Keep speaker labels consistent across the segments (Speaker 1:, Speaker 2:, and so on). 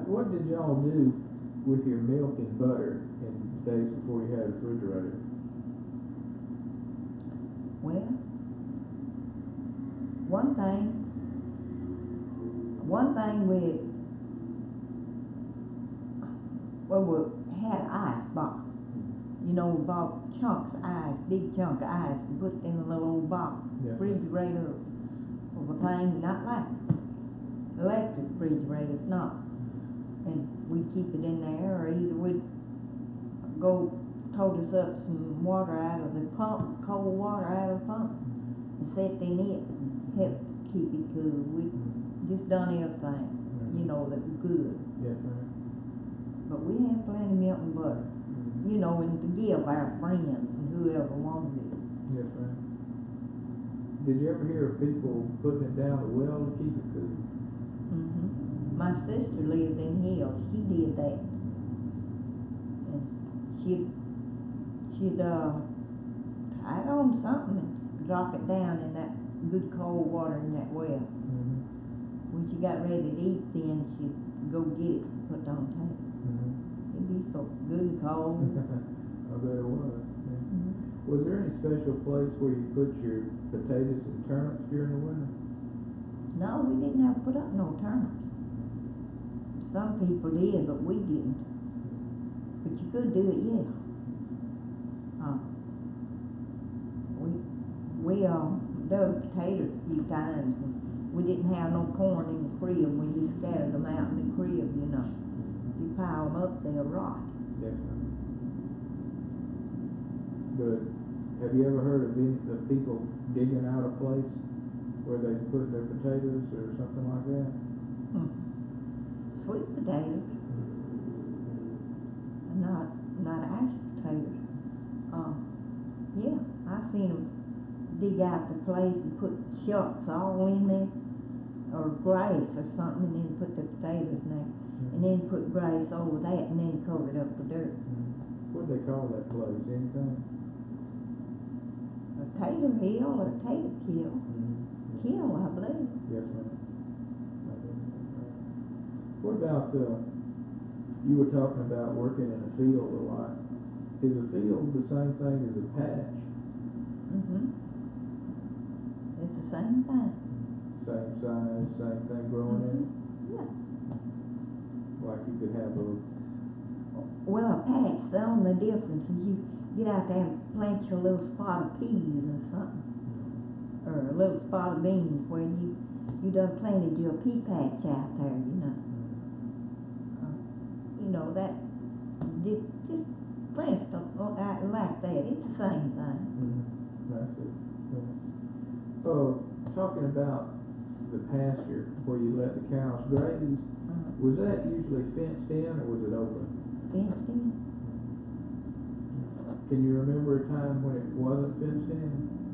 Speaker 1: what did y'all do with your milk and butter in days before you had a refrigerator?
Speaker 2: Well, one thing we had ice box. You know, we bought chunks of ice, big chunk of ice, and put it in a little old box.
Speaker 1: Yeah.
Speaker 2: Refrigerator of a thing, not like electric refrigerator, it's not. And we'd keep it in there, or either we'd go tote us up some water out of the pump, cold water out of the pump, and set in it and help keep it cool. We just done everything, you know, that was good.
Speaker 1: Yes, ma'am.
Speaker 2: But we had plenty of milk and butter, you know, and to give our friends and whoever wanted it.
Speaker 1: Yes, ma'am. Did you ever hear of people putting it down the well to keep it cool?
Speaker 2: My sister lived in Hills. She did that, and she'd tie it on something and drop it down in that good cold water in that well. When she got ready to eat, then she'd go get it and put it on the table. It'd be so good and cold.
Speaker 1: I bet it was. Yeah. Was there any special place where you put your potatoes and turnips during the winter?
Speaker 2: No, we didn't have to put up no turnips. Some people did, but we didn't. But you could do it, yeah. We dug potatoes a few times, and we didn't have no corn in the crib. We just scattered them out in the crib, you know. If you pile them up, they'll rot.
Speaker 1: Yes, ma'am. But have you ever heard of any of people digging out a place where they put their potatoes or something like that?
Speaker 2: Sweet potatoes, not actual potatoes. Yeah, I seen them dig out the place and put shucks all in there, or grass or something, and then put the potatoes in there, and then put grass over that, and then cover it up with dirt.
Speaker 1: What do they call that place? Anything?
Speaker 2: A tater hill or a tater kill. Kill, I believe.
Speaker 1: Yes, ma'am. What about, you were talking about working in a field a lot. Is a field the same thing as a patch?
Speaker 2: It's the same thing.
Speaker 1: Same size, same thing growing in it?
Speaker 2: Yeah.
Speaker 1: Like you could have a...
Speaker 2: Well, a patch, the only difference is you get out there and plant your little spot of peas or something. Or a little spot of beans where you done planted your pea patch out there, you know. You know, that, just plant stuff like that. It's the same thing.
Speaker 1: That's it. Talking about the pasture where you let the cows graze, was that usually fenced in or was it open?
Speaker 2: Fenced in.
Speaker 1: Can you remember a time when it wasn't fenced in?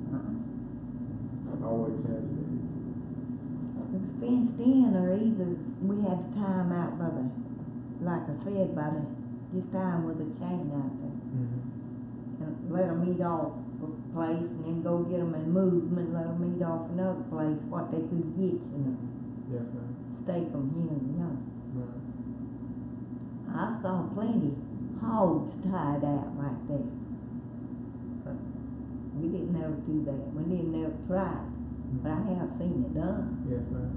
Speaker 1: Always has been.
Speaker 2: It was fenced in, or either we had to tie them out by the, like I said, by the, just tie them with a chain out there. And let them eat off a place, and then go get them and move them and let them eat off another place, what they could get, you know.
Speaker 1: Yes, ma'am.
Speaker 2: Stake them here and there.
Speaker 1: Right.
Speaker 2: I saw plenty hogs tied out like that. But we didn't ever do that. We didn't ever try it. But I have seen it done.
Speaker 1: Yes, ma'am.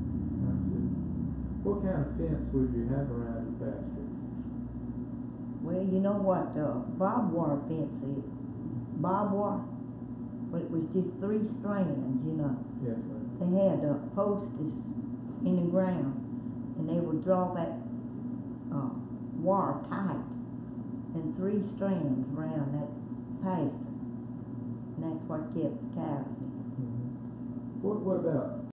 Speaker 1: What kind of fence would you have around the pasture?
Speaker 2: Well, you know what barbed wire fence is? Barbed wire. But it was just 3 strands, you know.
Speaker 1: Yes, ma'am.
Speaker 2: They had posts in the ground, and they would draw that wire tight, and 3 strands around that pasture. And that's what kept the cows in.
Speaker 1: What about